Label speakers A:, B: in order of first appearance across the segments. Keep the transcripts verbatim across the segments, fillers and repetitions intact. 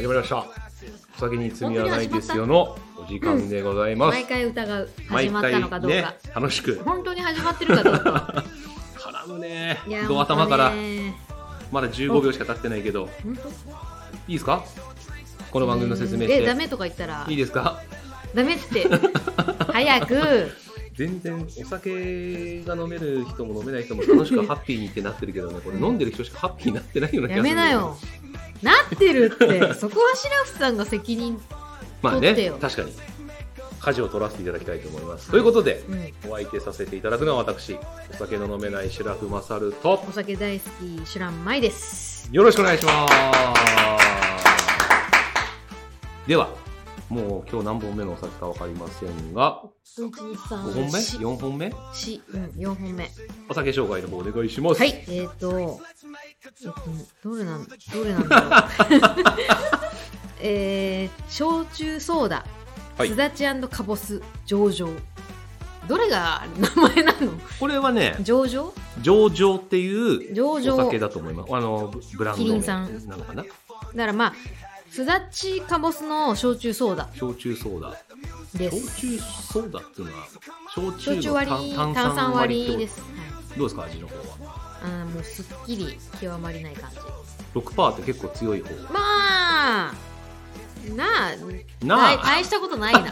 A: 始まりました。お酒に罪はないですよのお時間でございます。
B: 毎回疑う。始まったのかどうか。ね、
A: 楽しく。
B: 本当に始まってるかどうか。
A: 絡むね。ドア頭から。まだじゅうごびょうしか経ってないけど。
B: 本当？
A: いいですか？この番組の説明して。
B: え、ダメとか言ったら。
A: いいですか？
B: ダメって。早く。
A: 全然お酒が飲める人も飲めない人も楽しくハッピーにってなってるけどね、これ飲んでる人しかハッピーになってないような気がする。
B: やめなよ。なってるって。そこはシラフさんが責任取ってよ。
A: まあね、確かに舵を取らせていただきたいと思います。ということで、うん、お相手させていただくのは私、お酒の飲めないシラフマサルと、
B: お酒大好きシュランマイです。
A: よろしくお願いします。ではもう今日何本目のお酒か分かりませんが、ごほんめ ?よん 本目、
B: うん、よんほんめ。
A: お酒紹介の方お願いします。
B: はい、えーと、えっと、どれなん、どれなんだろう。えー、焼酎ソーダ、はい、すだち&かぼす上々。どれが名前なの？こ
A: れはね、
B: 上々
A: 上々っていう
B: お
A: 酒だと思います。あのブランド名なのかな。だ
B: からまあすだちかぼすの焼酎ソーダ。
A: 焼酎ソーダ
B: です。
A: 焼酎ソーダっていうのは
B: 焼酎の炭酸割りです。はい、
A: どうですか味の方は？
B: あもうすっきり極まりない感じ。
A: ろくパーセント って結構強い方。
B: まあなあ
A: なあ
B: 大したことないな。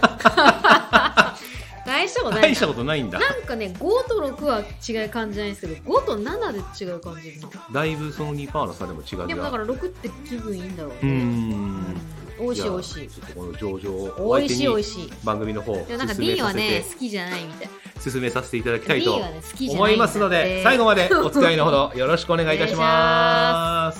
B: 大したことない。
A: 大したことないんだ。
B: なんかねごとろくは違う感じじゃないですけど、ごとななで違う感じの。
A: だいぶその にパーセント の差でも違うじゃん。
B: でもだからろくって気分いいんだろうね。
A: うーん。
B: 美味しい美味しい。
A: ちょっとこの上々を
B: 美味しい美味しい
A: 番組の方
B: でもなんか D はね好きじゃないみたい。
A: 進めさせていただきたいと思
B: い
A: ますので、最後までお付き合いのほどよろしくお願いいたします。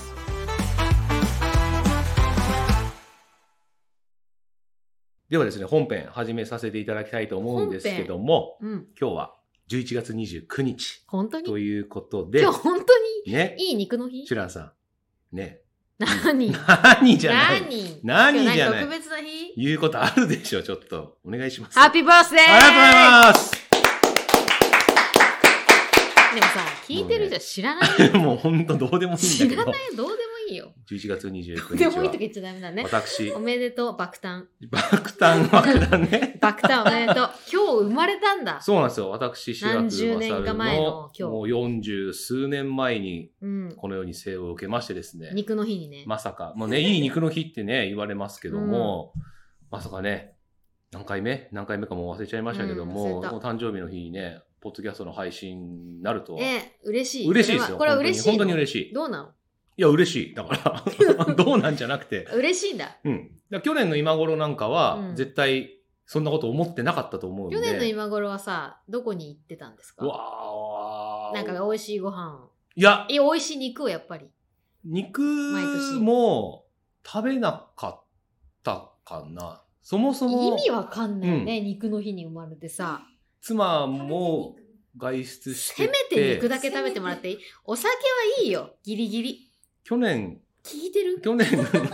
A: ではですね、本編始めさせていただきたいと思うんですけども、うん、今日はじゅういちがつにじゅうくにち本当にということで、
B: 今日本当に、ね、いい肉の日。
A: シュランさんね、
B: 何
A: 何じゃない
B: 何
A: 何じゃない
B: 特別な日
A: 言うことあるでしょ。ちょっとお願いします。
B: ハッピーバースデー。
A: ありがとうございます。
B: でもさ、聞いてる人は知らない。
A: もう本当どうでもいいんだけど。
B: 知らないよ、どうでもいいよ。
A: じゅういちがつにじゅうくにちは。
B: どうでもいいとか言っちゃダメだね。
A: 私。
B: おめでとう、爆誕。
A: 爆誕、爆誕ね。
B: 爆誕おめでとう。今日生まれたんだ。
A: そうなんですよ。私、シラフマサルの
B: 何十年か前の今日。
A: もうよんじゅうすうねんまえに、このように生を受けましてですね。
B: うん、肉の日にね。
A: まさか。もうね、いい肉の日ってね、言われますけども、うん、まさかね、何回目何回目かもう忘れちゃいましたけども、うん、もう誕生日の日にね、ポッドキャストの配信になるとは。
B: え、嬉しい。
A: 嬉しいですよ。
B: これは嬉しい。
A: 本当に嬉しい。
B: どうなの？
A: いや、嬉しい。だから、どうなんじゃなくて。
B: 嬉しいんだ。
A: うん。だ去年の今頃なんかは、うん、絶対、そんなこと思ってなかったと思うんで。
B: 去年の今頃はさ、どこに行ってたんですか？
A: うわー。
B: なんか美味しいご飯。
A: いや。
B: え、美味しい肉をやっぱり。
A: 肉も食べなかったかな。そもそも。
B: 意味わかんないよね、うん、肉の日に生まれてさ。
A: 妻も外出してて。
B: せめて肉だけ食べてもらっていい？お酒はいいよ。ギリギリ。
A: 去年。
B: 聞いてる？
A: 去年。話
B: 聞い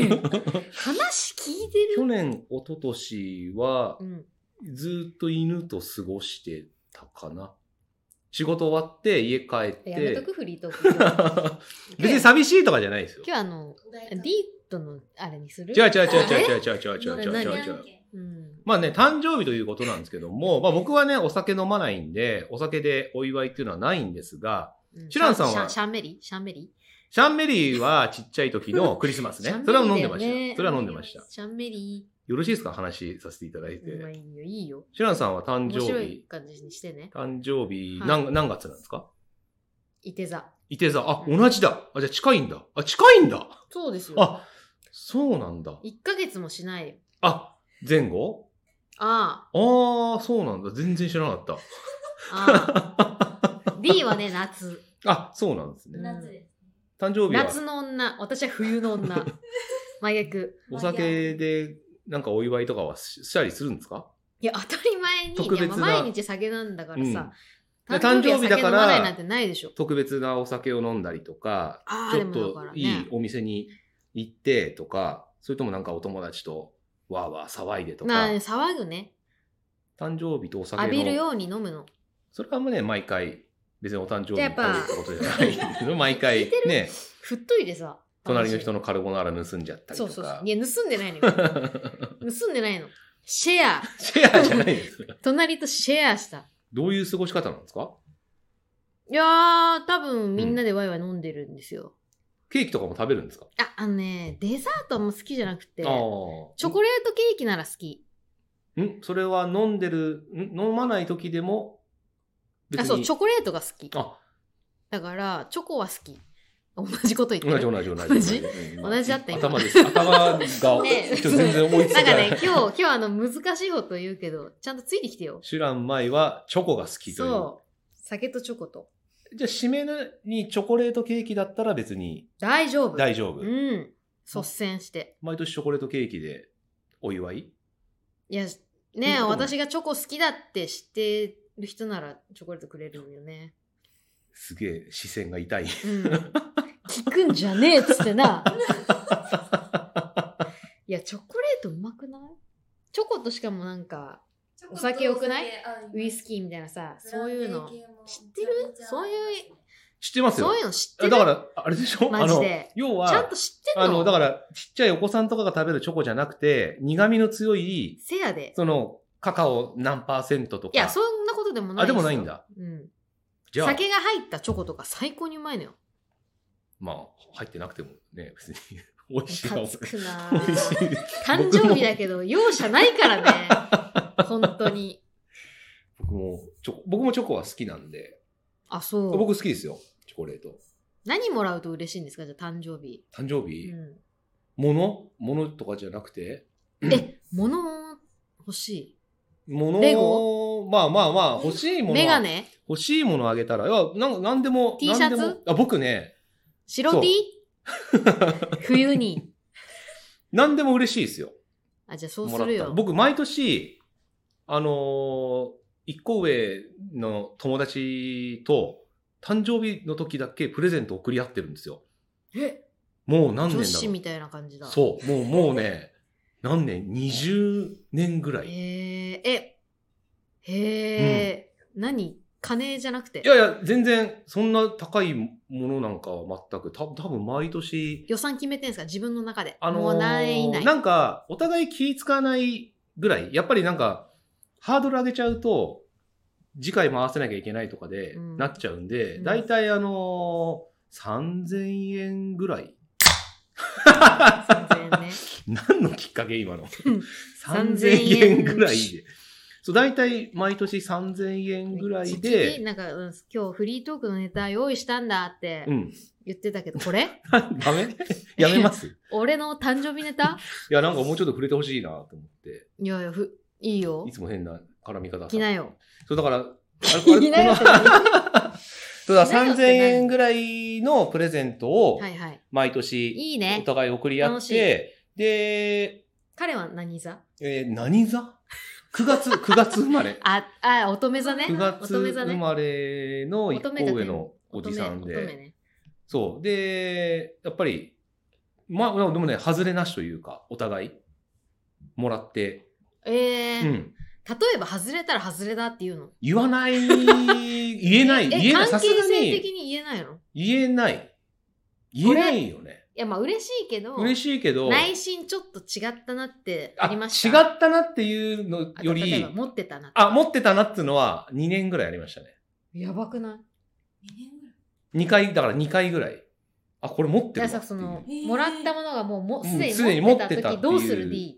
B: てる？
A: 去年、一昨年は、うん、ずっと犬と過ごしてたかな。仕事終わって家帰って。
B: やめとくフリートーク。
A: 別に寂しいとかじゃないですよ。
B: 今日あの、ディートのあれにする？
A: 違う違う違う違う違う違う違う違う違う違う。うん、まあね、誕生日ということなんですけども、まあ僕はね、お酒飲まないんで、お酒でお祝いっていうのはないんですが、うん、シュランさんは
B: シャンメリーシャンメリー
A: シャンメリーはちっちゃい時のクリスマスね。それは飲んでました。それは飲んでました。
B: シャンメリー。
A: よろしいですか？話させていただいて。
B: まあいいよ、いいよ。
A: シュランさんは誕生日。
B: 面白い感じにしてね。
A: 誕生日、はい、何、何月なんですか？
B: いて座。
A: いて座。あ、同じだ。あ、じゃあ近いんだ。あ、近いんだ。
B: そうですよ。
A: あ、そうなんだ。
B: いっかげつもしないよ。
A: あ、前後？
B: ああ。
A: ああ、そうなんだ。全然知らなかった。
B: ああ。D はね、夏。
A: あ、そうなんですね。
B: 夏です。
A: 誕生日は
B: 夏の女。私は冬の女。真逆。
A: お酒でなんかお祝いとかはしたりするんですか？
B: いや、当たり前に。
A: 特別な。
B: 毎日酒なんだからさ。
A: うん、誕生日だから、
B: なんてないでしょ。
A: 特別なお酒を飲んだりとか、ちょっといいお店に行ってとか、それともなんかお友達とわーわー騒いでとか。
B: まあ、騒ぐね。
A: 誕生日とお酒の。
B: 浴びるように飲むの。
A: それはもうね、毎回、別にお誕生日ってことじゃないけど、毎回ね。
B: 振っといてさ、
A: 隣の人のカルボナーラ盗んじゃったりとか。
B: そうそうそう。いや、盗んでないのよ。盗んでないの。シェア。
A: シェアじゃないです。
B: 隣とシェアした。
A: どういう過ごし方なんですか？
B: いやー、多分みんなでワイワイ飲んでるんですよ。
A: ケーキとかも食べるんですか？
B: あ、あのね、デザートも好きじゃなくて、
A: あ
B: チョコレートケーキなら好き。
A: んそれは飲んでる、ん飲まない時でも別に。
B: あ、そう、チョコレートが好き。
A: あ、
B: だから、チョコは好き。同じこと言ってる。
A: 同じ同じ同じ。
B: 同じ同じだった今。
A: 頭です。頭が、
B: ね、
A: 全然思いつかない。
B: なんかね、今日、今日あの、難しいこと言うけど、ちゃんとついてきてよ。
A: シュランマイはチョコが好きという。
B: そう。酒とチョコと。
A: じゃあ、締めにチョコレートケーキだったら別に。
B: 大丈夫。
A: 大丈夫。
B: うん。率先して。
A: 毎年チョコレートケーキでお祝い？
B: いや、ねえ、私がチョコ好きだって知ってる人ならチョコレートくれるよね。
A: すげえ視線が痛い。うん。
B: 聞くんじゃねえっつってな。いや、チョコレートうまくない？チョコとしかもなんか、お酒よくない？ウイスキーみたいなさ、そういうの。知ってる？そういう。
A: 知ってますよ。
B: そういうの知ってる？
A: だから、あれでしょ？
B: マジで。
A: あの、要は、
B: ちゃんと知ってんの？
A: あの、だから、ちっちゃいお子さんとかが食べるチョコじゃなくて、苦味の強い、
B: せやで。
A: その、カカオ何パーセントとか。
B: いや、そんなことでもない。
A: あ、でもないんだ。
B: うん。
A: じゃあ。
B: 酒が入ったチョコとか最高にうまいのよ。
A: まあ、入ってなくてもね、別に。美味しいかも。
B: つくな誕生日だけど、容赦ないからね。本当に。
A: 僕も、チョコ、僕もチョコは好きなんで。
B: あ、そう。
A: 僕好きですよ、チョコレート。
B: 何もらうと嬉しいんですか？じゃあ誕生日。
A: 誕生日、
B: うん、
A: 物物とかじゃなくて
B: え、物欲しい。
A: 物
B: レゴ？
A: まあまあまあ、欲しいもの。
B: メガネ？
A: 欲しいものあげたら、いや、なん、なんでも。
B: T シャツ？
A: あ、僕ね。
B: 白 T？ 冬に。
A: なんでも嬉しいですよ。
B: あ、じゃあそうするよ。
A: 僕、毎年、あのー、一個上の友達と、誕生日の時だけプレゼント送り合ってるんですよ。
B: え？
A: もう何年だろう。
B: 女子みたいな感じだ。
A: そう。もう、もうね、何年 ?にじゅうねんぐらい。
B: へえ、え、へえ、うん、何？金じゃなくて。
A: いやいや、全然、そんな高いものなんかは全く、た多分毎年。
B: 予算決めてんすか？自分の中で。
A: あのー、
B: もう何円以内。
A: なんか、お互い気使わないぐらい。やっぱりなんか、ハードル上げちゃうと、次回回せなきゃいけないとかで、なっちゃうんで、だいたいあのー、さんぜんえんぐらい。
B: さんぜんえんね。
A: 何のきっかけ今の。さんぜんえんぐらいで。そう、だいたい毎年さんぜんえんぐらいで。
B: なんか、うん、今日フリートークのネタ用意したんだって言ってたけど、これ
A: ダメやめます
B: 俺の誕生日ネタ
A: いや、なんかもうちょっと触れてほしいなと思って。
B: いやいや、ふ、いいよ。
A: いつも変な絡み方。
B: 来なよ。
A: そう、だから、あれ、
B: 来なよ。
A: そうだ、さんぜんえんぐらいのプレゼントを、毎年、
B: いいね。
A: お互い送り合って、で、
B: 彼は何座？
A: えー、何座 ?く 月、くがつ生まれ。
B: あ、あ、乙女座ね。
A: くがつ生まれの一個上のおじさんで。乙女ね。そう。で、やっぱり、まあ、でもね、外れなしというか、お互い、もらって。
B: ええー。うん。例えば、外れたら外れだって言うの？
A: 言わない、言えない、言えない、
B: さすがに。関係性的に言えないの？
A: 言えない。言えないよね。
B: いや、まあ、嬉しいけど。
A: 嬉しいけど。
B: 内心ちょっと違ったなってありました？
A: 違ったなっていうのより。
B: 例えば、持ってたなって。
A: あ、持ってたなっていうのはにねんぐらいありましたね。
B: やばくない？にねんぐらい ?
A: に 回、だからにかいぐらい。あ、これ持ってるわっていう。
B: じゃあさ、その、もらったものがもう、も、すでに持ってた時、どうする D？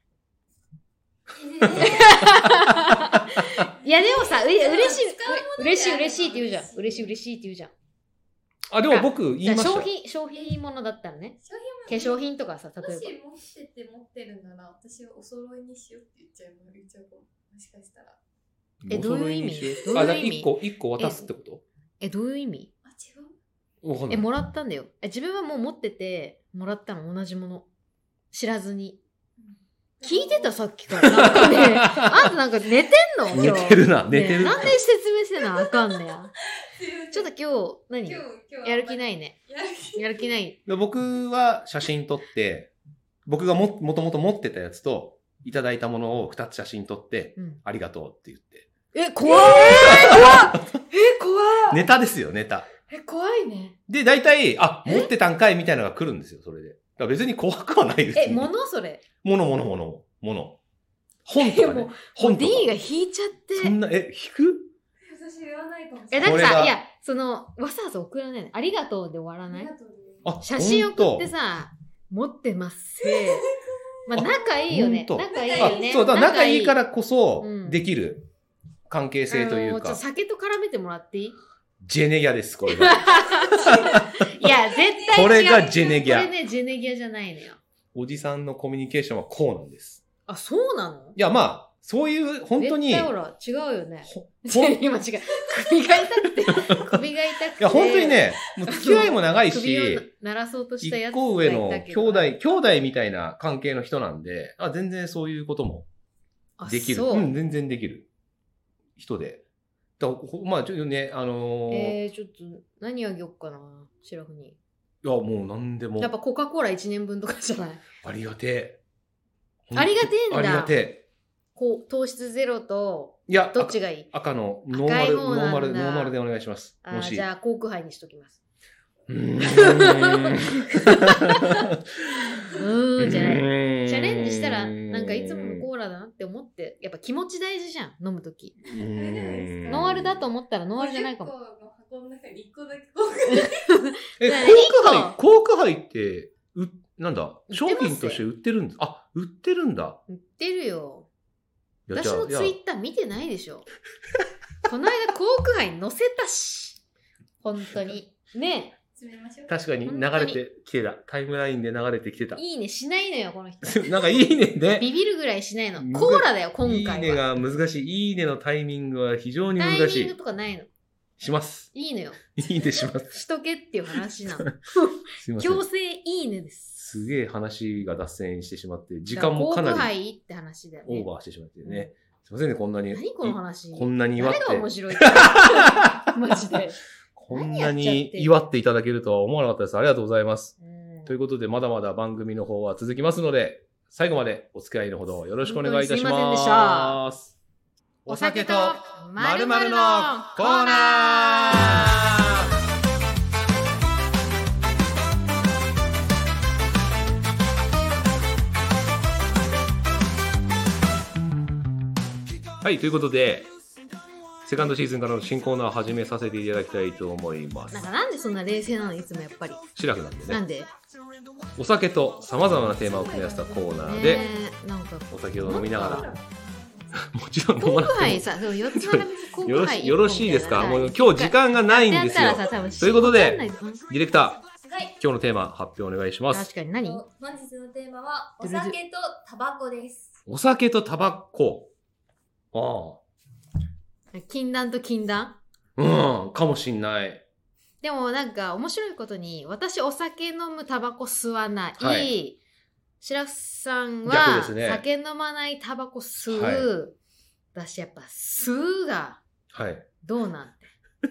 B: いやでもさ、うれ、嬉しい、嬉しい嬉しいって言うじゃん。嬉しい嬉しいって言うじゃん。
A: あ、でも僕言いました。
B: 商品、商品物だったらね。化粧品とかさ、例えば。
C: もし持ってて持ってるなら、私はお揃いにしようって言っちゃうの、言っちゃうかも。もしかしたら。
B: え、どういう意味？どう
A: あ、
B: いう意味？
A: 一個、一個渡すってこと？
B: え、どういう意味？
C: あ、違う？
B: え、もらったんだよ。え、自分はもう持ってて、もらったの同じもの。知らずに。聞いてたさっきから。なんかね、あんたなんか寝てんの？
A: 寝てるな、寝てる。
B: なんで説明してんの？あかんねや。ちょっと今日、何？今日やる気ないね。やる気ない。
A: 僕は写真撮って、僕がも、もともと持ってたやつと、いただいたものをふたつ写真撮って、うん、ありがとうって言って。
B: え、怖い！えー、怖い！えー、怖い！
A: ネタですよ、ネタ。
B: え、怖いね。
A: で、大体、あ、
B: え
A: 持ってたんかいみたいなのが来るんですよ、それで。だから別に怖くはないです。
B: え、物それ。
A: 物、物、物、物。本とかね。
B: えもう
A: 本とか。
B: D が引いちゃって。
A: そんな、え、引く
C: 私言わないかもし
B: え、
C: れない。
B: なんかさ、
A: これが
B: いや、その、わざわざ送らないの。ありがとうで終わらない？
A: あ、
B: 写真送って
A: ほんと
B: さ、持ってます。まあ、仲いいよね。
A: ほんと
B: 仲いいよね。
A: あ、そう、だから仲いいからこそ
B: う、ん
A: できる関係性というか
B: あのーちょっと、酒と絡めてもらっていい？
A: ジェネギャです、これが。
B: いや、絶対違う。
A: これがジェネギャ
B: これね、ジェネギャじゃないのよ。
A: おじさんのコミュニケーションはこうなんです。
B: あ、そうなの？
A: いや、まあ、そういう、本当に、い
B: 絶対ほら、違うよね。
A: ほほん
B: 今違う。首が痛くて、首が痛くて。
A: や、本当にね、もう付き合いも長い
B: 首を
A: し、
B: 鳴らそうとしたや
A: 一
B: つがいた
A: 個上の
B: けど
A: 兄弟、兄弟みたいな関係の人なんで、あ、全然そういうことも
B: あ
A: できる。
B: そう。
A: ん、全然できる人で。だほまあ、ちょっとね、あのー
B: えー、ちょっと、何あげよっかな、シラフに。
A: いや、もう何でも
B: やっ、ぱコカ・コーラいちねんぶんとかじゃない？
A: ありがてえ。
B: ありがてえんだ
A: ありがてえ。
B: こう、糖質ゼロと、
A: いや、
B: どっちがいい？
A: 赤のノーマル、
B: 赤い方なんだ
A: ノーマル、ノーマルでお願いします。
B: あー
A: もし。
B: じゃあ、コーク杯にしときます。
A: うーん。
B: うーん、じゃない。チャレンジしたら、なんかいつものコーラだなって思って、やっぱ気持ち大事じゃん、飲むとき。
A: うーん
B: ノンアルだと思ったらノンアルじゃないかも。
C: ごじゅっこの箱の中にいっこだけこう
A: え、
B: だから
A: コーク
B: 一個
A: 杯、コーク杯って、う、なんだ、商
B: 売ってます
A: 品として売ってるんです。あ、売ってるんだ。
B: 売ってるよ。
A: いや
B: 私のツイッター見てないでしょ。この間コーク杯載せたし。本当に。ね
C: 詰めましょう。
A: 確かに流れてきてた。タイムラインで流れてきてた。
B: いいねしないのよ、この人。
A: なんかいいねね。
B: ビビるぐらいしないの。
A: むず
B: コーラだよ、今
A: いいね
B: 回は。
A: が難しい。いいねのタイミングは非常に
B: タイ
A: 難しい
B: ミング。とかないの。
A: します。
B: いいのよ。
A: いいねします。
B: しとけっていう話なの。
A: すいません
B: 強。制いいねです。
A: すげえ話が脱線してしまって、時間もかな
B: コーク
A: り
B: 杯って話だよね。
A: オーバーしてしまってね。すいませんね、こんなに。
B: 何この話。
A: こんなに祝って
B: 誰が面白いってマジで。
A: こんなに祝っていただけるとは思わなかったです。ありがとうございます。
B: うん
A: ということで、まだまだ番組の方は続きますので、最後までお付き合いのほどよろしくお願いいたし
B: 本当にすいませんでし
A: ます。
B: お酒と
A: まるまるのコーナーはい、ということで、セカンドシーズンからの新コーナーを始めさせていただきたいと思います
B: なん。かなんでそんな冷静なのいつもやっぱり。
A: シラフなんでね、
B: なんで
A: お酒と様々なテーマを組み合わせたコーナーで、
B: ねえなんか
A: お酒を飲みながら、もちろん
B: コ
A: 飲まなくても
B: ーク杯さ、そうよっつ並べてコー
A: よろ
B: ク杯
A: しよろしいですか？もう
B: 日
A: 今日時間がないんですよ。
B: やったらさ多分
A: ということで
B: わかんないうん
A: ディレクター、
C: はい。
A: 今日のテーマ発表お願いします。
B: 確かに何
C: 本日のテーマは、お酒とタバコです。
A: お酒とタバコ。あ
B: 禁断と禁断
A: あ。うん、かもしんない。
B: でもなんか面白いことに私お酒飲むタバコ吸わない、
A: はい
B: 白洲さん
A: 逆
B: は
A: ですね
B: 酒飲まないタバコ吸う、
A: はい
B: 私やっぱ吸うが
A: はい。
B: どうなんて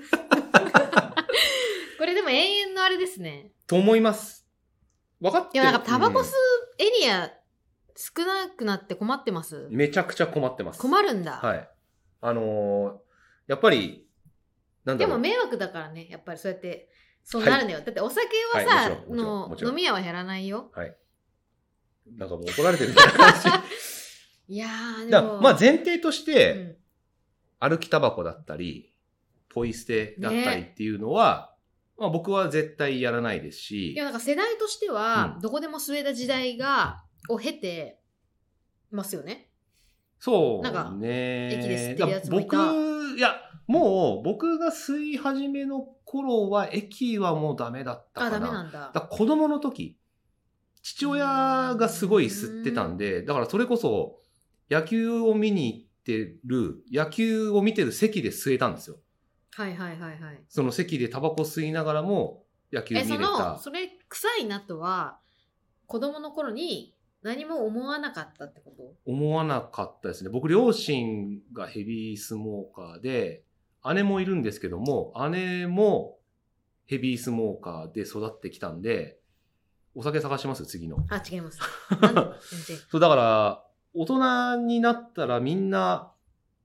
B: これでも永遠のあれですね。
A: と思います。分かって
B: でもなんかタバコ吸う
A: う
B: エリア少なくなって困ってます
A: んめちゃくちゃ困ってます。
B: 困るんだ、
A: はい。あのー、やっぱり、なんだろう。
B: でも迷惑だからねやっぱりそうやってそうなるのよ、だってお酒はさ、
A: はいもちろんもちろん
B: の
A: もちろん
B: 飲み屋は減らないよ。
A: はい。なんかもう怒られてるみたいな感じ。
B: いやーでも
A: だまあ前提とし
B: う
A: て、
B: ん
A: 歩きタバコだったり、ポイ捨てだったりっていうのは、まあ僕は絶対やらないですし
B: でも、なんか世代としては、
A: うん
B: どこでも吸えた時代が、を経てますよね。
A: そう
B: なんか
A: ね。
B: 駅で吸ってるやつもいた
A: だ僕、いや、もう僕が吸い始めの頃は、駅はもうダメだったかな。
B: あ、ダメなんだ。
A: だから子供の時、父親がすごい吸ってたんで、だからそれこそ野球を見に行ってる、野球を見てる席で吸えたんですよ。
B: はいはいはいはい。
A: その席でタバコ吸いながらも野球見
B: え、
A: れ
B: その、
A: た。
B: それ臭いなとは、子供の頃に何も思わなかったってこと
A: 思わなかったですね。僕、両親がヘビースモーカーで、姉もいるんですけども、姉もヘビースモーカーで育ってきたんで、お酒探します次の。
B: あ、違います。なんで全然
A: そう、だから、大人になったらみんな、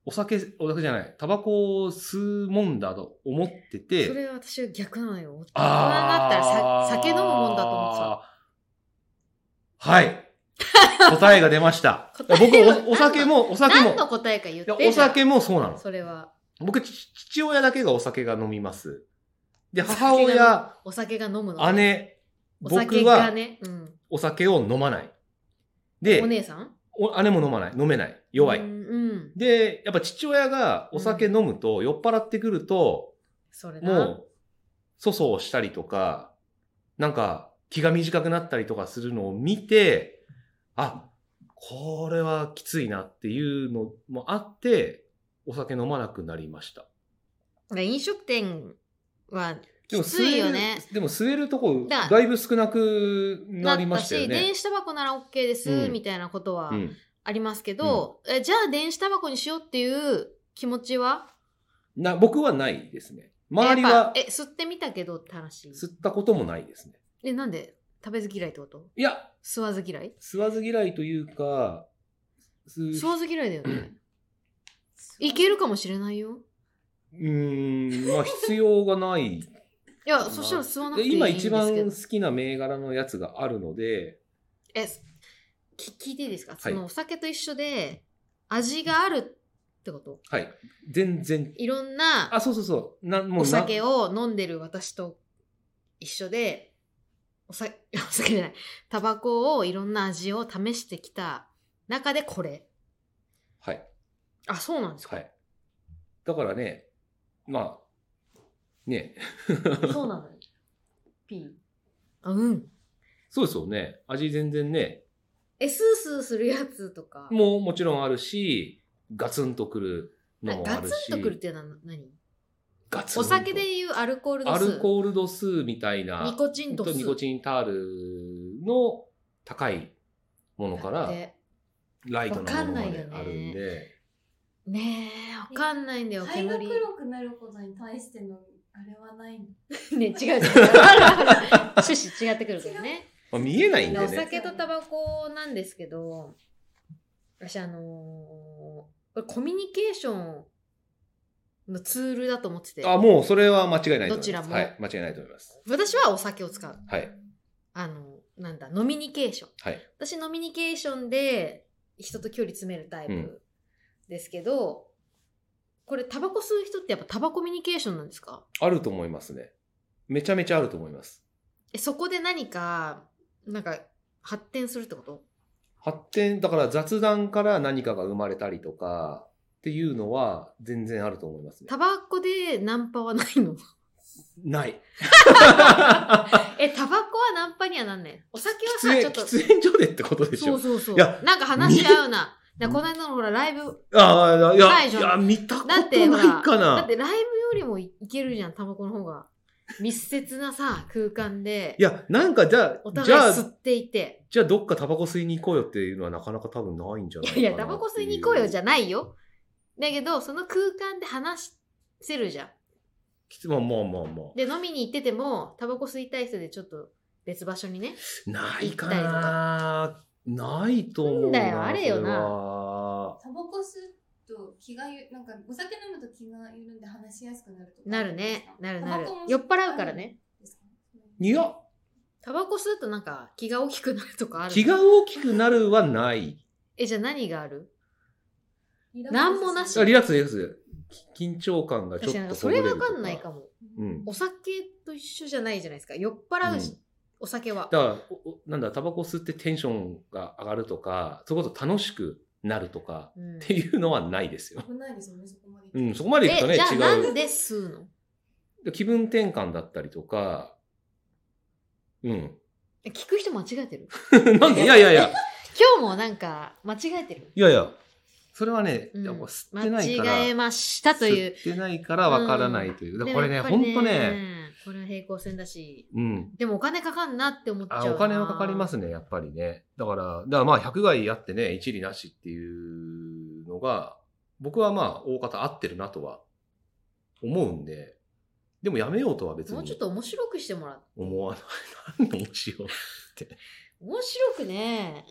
A: お酒、お酒じゃない、タバコを吸うもんだと思ってて。
B: それは私は逆なのよ。大人になったらさ酒飲むもんだと思ってた。
A: はい。答えが出ました。僕お、お酒も、お酒も。
B: 何の答えか言って。
A: お酒もそうなの。
B: それは。
A: 僕、父親だけがお酒が飲みます。で、母親、
B: お酒が飲むの、ね。
A: 姉、僕は、お酒を飲まない。で、
B: お姉さん
A: お姉も飲まない。飲めない。弱い。
B: うんうん、
A: で、やっぱ父親がお酒飲むと、酔っ払ってくると、
B: それ
A: もう、粗相をしたりとか、なんか気が短くなったりとかするのを見て、あ、これはきついなっていうのもあって、お酒飲まなくなりました。
B: 飲食店はきついよね。
A: でも吸えるとこだいぶ少なくなりましたよね。
B: だったし、電子タバコなら OK です、うん、みたいなことはありますけど、うん、えじゃあ電子タバコにしようっていう気持ちは
A: な僕はないですね。周りは
B: え吸ってみたけどって話。
A: 吸ったこともないですね。
B: えなんで食べず嫌いってこと？
A: いや
B: 吸わず嫌い？
A: 吸わず嫌いというか
B: 吸わず嫌いだよね。いけるかもしれないよ。
A: うーんまあ必要がない。
B: いや、そしたら吸わなくていいん
A: 今
B: ですけど。
A: 一番好きな銘柄のやつがあるので。
B: え、聞いていいですか？はい、そのお酒と一緒で味があるってこと？
A: はい。全然。
B: いろんな、
A: あ、そうそうそう。なもう
B: お酒を飲んでる私と一緒で、お酒、お酒じゃない。タバコをいろんな味を試してきた中でこれ。
A: はい。
B: あ、そうなんですか？
A: はい。だからね、まあ、ね
B: そうなのよ。P。あ、うん。
A: そうですよね。味全然ね。
B: え、スースーするやつとか。
A: もうもちろんあるし、ガツンとくるのもあるし。
B: ガツンとくるっていうのは何？
A: ガツンと。
B: お酒でいうアルコール度数。
A: アルコール度数みたいな。
B: ニコチン度数。
A: ニコチンタールの高いものから、ライトなものまであるんで。
B: ねえ、わかんないんだよ。
C: 肺が黒くなることに対してのあれはないの。
B: ね、違う違う。趣旨違ってくるからね。
A: まあ、見えないんでね。
B: お酒とタバコなんですけど、私あのー、これコミュニケーションのツールだと思ってて。
A: あ、もうそれは間違いないと思います。
B: どちらも。
A: はい、間違いないと思います。
B: 私はお酒を使う。
A: はい。
B: あの、なんだ、飲みニケーション。
A: はい。
B: 私飲みニケーションで人と距離詰めるタイプ。うんですけど、これタバコ吸う人ってやっぱタバコミュニケーションなんですか？
A: あると思いますね。めちゃめちゃあると思います。
B: え、そこで何か、なんか発展するってこと？
A: 発展、だから雑談から何かが生まれたりとかっていうのは全然あると思いますね。
B: タバコでナンパはないの？
A: ない。
B: え、タバコはナンパにはなんねん。お酒はさ、ちょっと。
A: 喫煙所でってことでしょ？
B: そうそうそう。
A: いや、
B: なんか話し合うな。でこの間のほらライブ
A: ああいやいや見たことないかな。
B: だってライブよりもいけるじゃん、タバコの方が密接なさ空間で。
A: いやなんかじゃあ
B: お互い吸っていて、
A: じゃあどっかタバコ吸いに行こうよっていうのはなかなか多分ないんじゃないかな。
B: いやいやタバコ吸いに行こうよじゃないよ。だけどその空間で話せるじゃん。
A: まあまあまあまあ。
B: で飲みに行っててもタバコ吸いたい人でちょっと別場所にね。
A: ないかな。ないと思うな。
B: なんだよあれよな。
C: タバコ吸うと気がゆなんかお酒飲むと気が緩んで話しやすくなるとか。
B: なるね。なるなる。酔っ払うからね。
A: いや。
B: タバコ吸うとなんか気が大きくなるとかある？
A: 気が大きくなるはない。
B: えじゃあ何がある？なんもなし。
A: リラックスリラックス。緊張感がちょっとほぐれるとか。
B: それわかんないかも、
A: うん。
B: お酒と一緒じゃないじゃないですか。酔っ払うし。うんお酒は。
A: だからなんだタバコ吸ってテンションが上がるとか、それこそ楽しくなるとか、うん、っていうのはないですよ。
C: 危ないですよねそこまで。
A: うんそこまでいくとね違う。
B: じゃあなんで吸う
A: の？気分転換だったりとか、うん。
B: 聞く人間違えてる。
A: なんでいやいやいや。
B: 今日もなんか間違えてる。
A: いやいや。それはね、うん、吸ってないから。
B: 間違えましたという。
A: 吸ってないからわからないという。うん、これね本当ね。
B: これは平行線だし、
A: うん、
B: でもお金かかんなって思っちゃうな。
A: あお金はかかりますねやっぱりね。だからだからまあ百害あってね一理なしっていうのが僕はまあ大方合ってるなとは思うんで、でもやめようとは別に
B: もうちょっと面白くしてもらう。
A: 思わない。何面白いって。
B: 面白くね。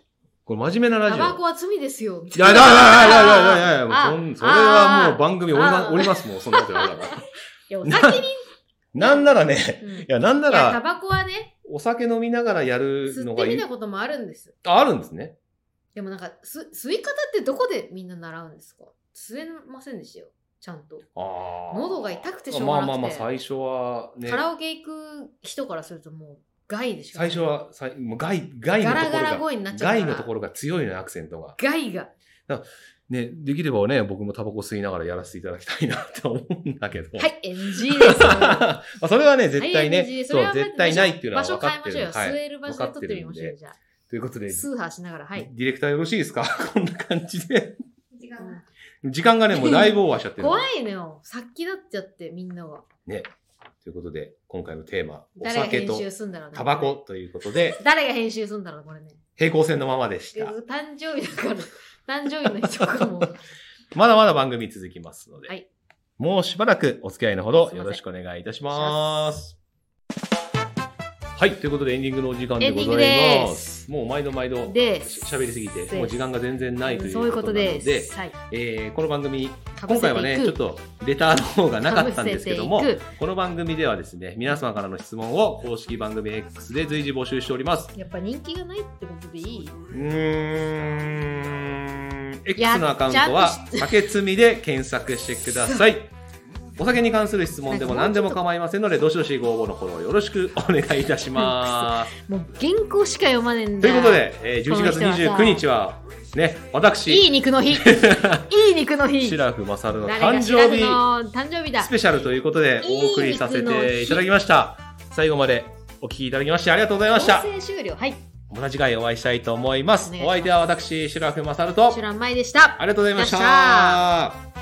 A: これ真面目なラジオ。
B: タバコは罪ですよ。
A: いや、いやいやいやいやいやいや、もうそんそれはもう番組おりま、おりますもん、そんなこと言われたら。
B: いや、お酒に。
A: なんならね、
B: うん、
A: いや、なんない
B: や、タ
A: ら、
B: バコはね、
A: お酒飲みながらやる
B: 吸っ
A: のがいい。
B: てみたこともあるんです。
A: あ、あるんですね。
B: でもなんか、す吸い方ってどこでみんな習うんですか？吸えませんでしたよ。ちゃんと。
A: ああ。
B: 喉が痛くてしょうがなくて。
A: まあまあまあ、最初はね。
B: カラオケ行く人からするともう、害でしょ。
A: 最初は、さいもう害、害のところが。
B: ガラガラ声になっちゃうから。
A: 害のところが強いのよ、アクセントが。
B: 害が。
A: ね、できればね、僕もタバコ吸いながらやらせていただきたいなって思うんだけど。
B: はい、エヌジー です。
A: まあそれはね、絶対ね、
B: はい、エヌジー
A: そう、絶対ないっていうのは
B: 場所
A: 分かってる。
B: 変えましょうよ。
A: はい、
B: 吸える場所で撮ってみましょうよ、じゃあ。
A: ということで、
B: スーハーしながら、はい。
A: ディレクターよろしいですか？こんな感じで。
C: 時間が
A: 時間がね、もうだいぶオーバーしちゃってる。
B: 怖いのよ。さっきなっちゃって、みんなが。
A: ね。ということで、今回のテーマ、お
B: 誰が
A: 酒と
B: 編集すんだろうね。
A: タバコということで、
B: 誰が編集すんだろう、これね。
A: 平行線のままでした。
B: 誕生日だから、誕生日の人かも。
A: まだまだ番組続きますので、
B: はい、
A: もうしばらくお付き合いのほどよろしくお願いいたします。はい、ということでエンディングのお時間でございます。もう毎度毎度喋りすぎて、もう時間が全然ないということなので、そういうことです。はい、えー、この番組、今回はね、ちょっとレターの方がなかったんですけども、この番組ではですね、皆様からの質問を公式番組 X で随時募集しております。
B: やっぱ人気がないってことでいい？
A: うーん、X のアカウントは、酒積みで検索してください。お酒に関する質問でも何でも構いませんので、どしどしご応募のフォローよろしくお願いいたします。
B: もう原稿しか読まねえんだ。
A: ということで、えー、じゅういちがつにじゅうくにちは、ね、私、
B: いい肉の日。いい肉の日。
A: シラフマサルの誕生日、
B: 誕生日だ。
A: スペシャルということで、お送りさせていただきました。最後までお聞きいただきましてありがとうございました。
B: 音声終了。はい。
A: また次回お会いしたいと思います。お相手は私、シラフマサルと、
B: シュランマイでした。
A: ありがとうございました。